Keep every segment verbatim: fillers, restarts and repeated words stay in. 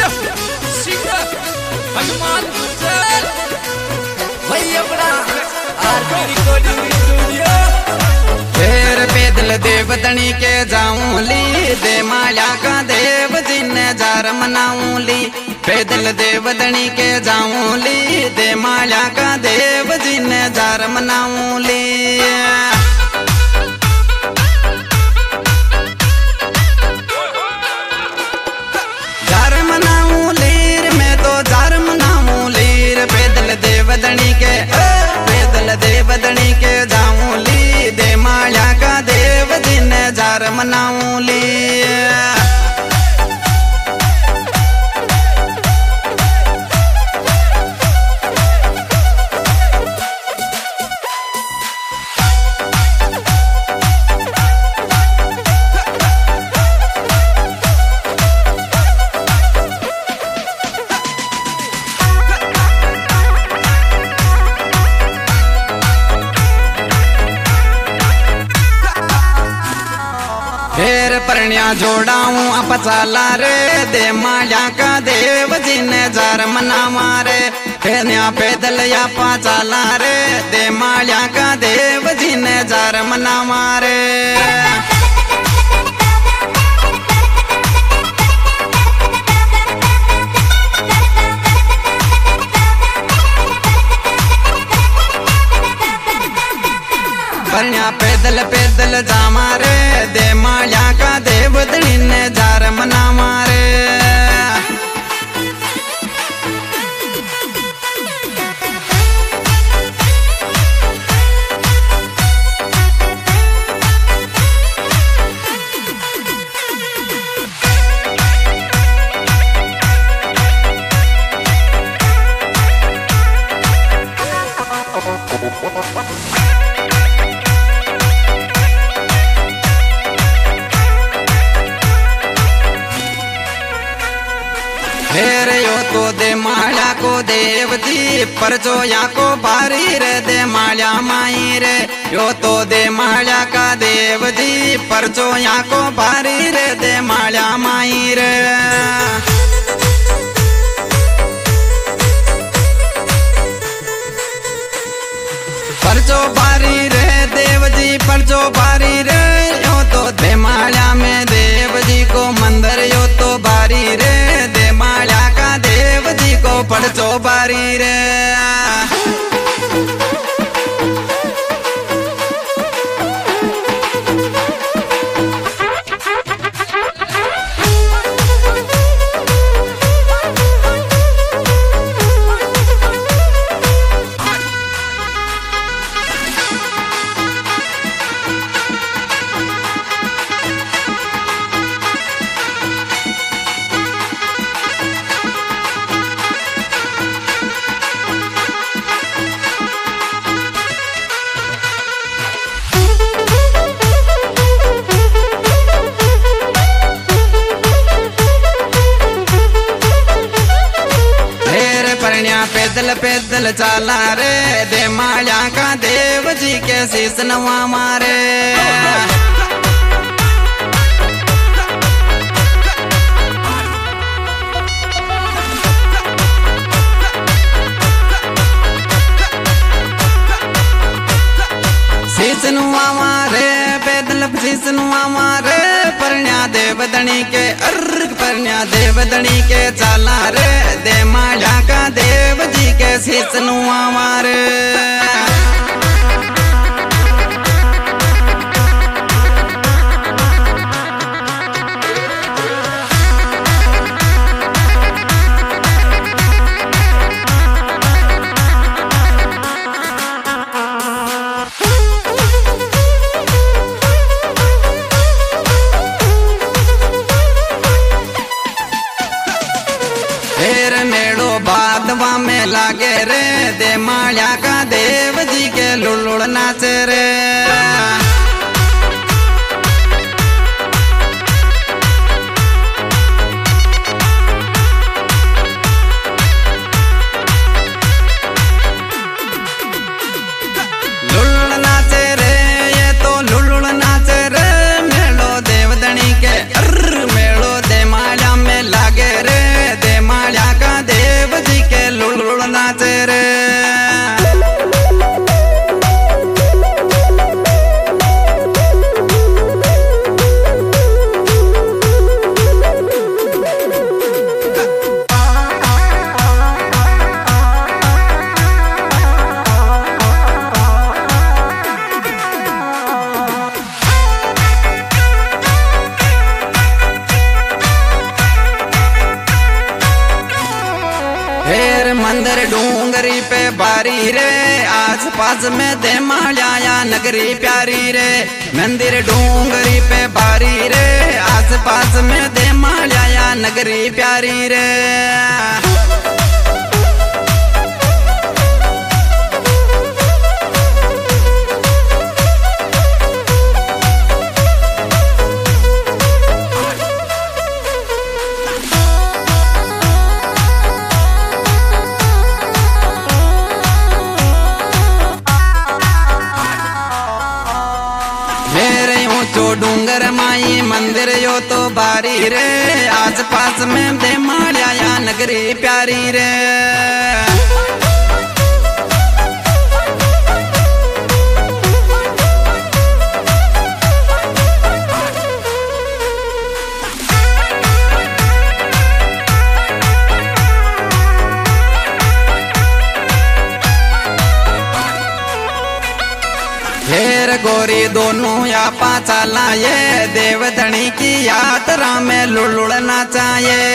हनुमान भैया बड़ा आरती recording studio. फिर पैदल देवतनी के जाऊं ली दे माया का देव जिन्ने जार मनाऊं ली। पैदल देवतनी के जाऊं ली दे माया का देव जिन्ने जार मनाऊं ली। जार मनाऊं लीर मैं तो जार मनाऊं लीर। पैदल देवतनी के पैदल देवतनी के जाऊं ली दे माया का देव जिन्ने जार मनाऊं ली। फिर परण्या जोड़ाऊं अपचाला रे दे माया का देव जिन्ने जार मना मारे। फिरन्या पैदल या पाचाला रे दे माया का देव जिन्ने जार मना मारे। परण्या पैदल पैदल जा मारे दे माया का देव जिन्ने जार मना मारे। फिर यो तो दे माया को देव दी पर जो या को बारी रे दे माया माई रे। यो तो दे माया का देव दी पर जो या को बारी रे दे माया माई रे। पर जो बारी रे देव जी पर जो बारी रे। यो तो दे माया में देव जी को मंदिर यो तो बारी रे दे माया का देव जी को पर जो बारी रे। पैदल पैदल चाला रे दे माया का देव जी के शीस नवा मारे। शीस नुआ मारे पैदल शीस नुआ मारे। परण्या देव दणी के अर्घ परण्या देव दणी के चाला रे दे माया का देव जी के शीस नुआ मारे। फिर मेड़ो बादवा में लागे रे दे माया का देव जी के डूंगरी पे बारी रे, आस पास में दे माल्या नगरी प्यारी रे। मंदिर डूंगरी पे बारी रे, आस पास में दे माल्या नगरी प्यारी रे। डूंगर माई मंदिर यो तो बारी रे, आस पास में दे माल्या नगरी प्यारी रे। हेर गोरी दोनों या पाचा लाए, देवधनी की यात्रा में लुलुड़ना चाहिए।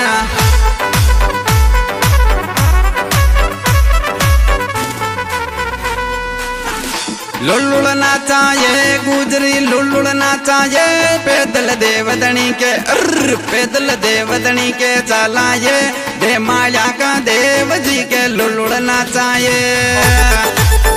लुलुड़ना चाहिए गुजरी लुलुड़ना चाहिए, पैदल देवधनी के अर्र पैदल देवधनी के चलाए, दे माया का देव जी के लुलुड़ना चाहिए।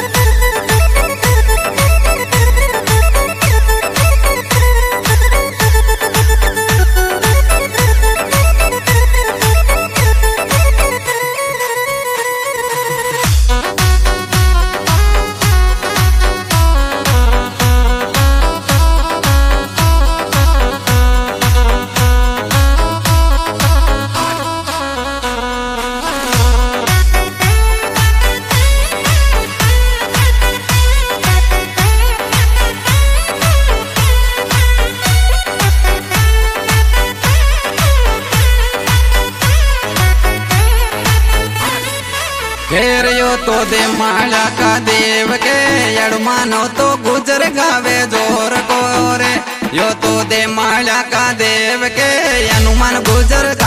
फिर यो तो दे माला का देव के, यड़मानो तो गुजर गावे जोर को रे। यो तो दे माला का देव के, हनुमान गुजर